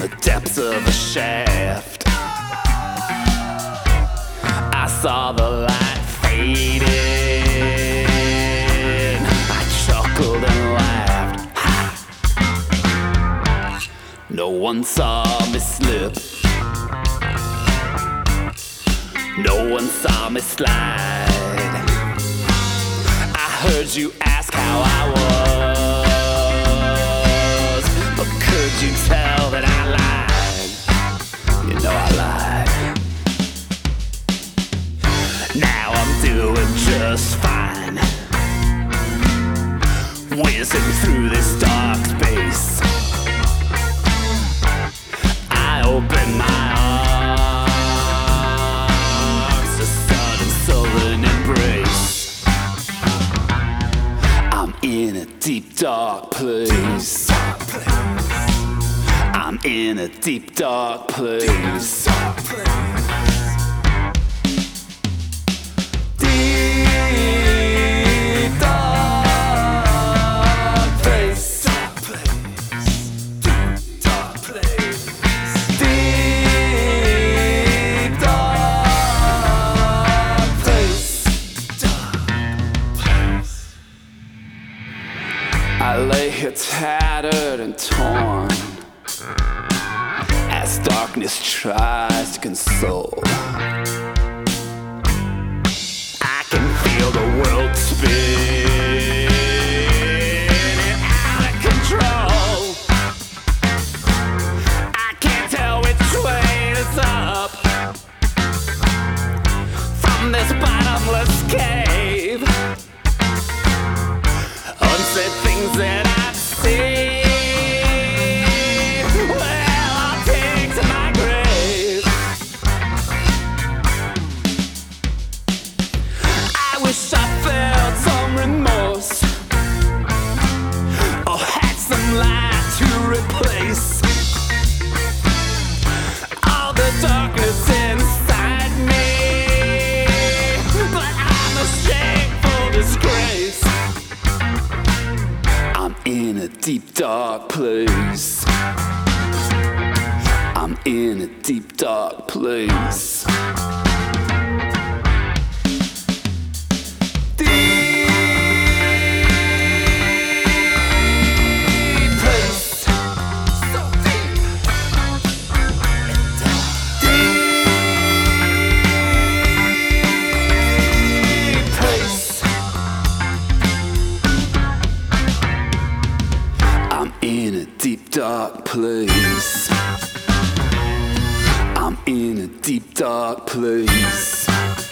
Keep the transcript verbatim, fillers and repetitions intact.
the depths of a shaft. I saw the light fading. I chuckled and laughed. Ha! No one saw me slip. No one saw me slide. I heard you ask how I was, but could you tell that I lied? You know I lied. Now I'm doing just fine, whizzing through this dark space. I open my arms to sudden sullen embrace. I'm in a deep dark place. I'm in a deep dark place. Deep dark place. Deep dark place. Deep dark place. I lay here tattered and torn as darkness tries to console. I can feel the world spinning out of control. I can't tell which way is up from this bottomless cave. Unsaid things that I've seen, well, I'll take to my grave. I wish I felt some remorse, or had some light to replace all the darkness inside me. But I'm a shameful disgrace. I'm in a deep dark place. I'm in a deep dark place. Deep place. So deep. Deep place. I'm in a deep dark place. I'm in a deep dark place.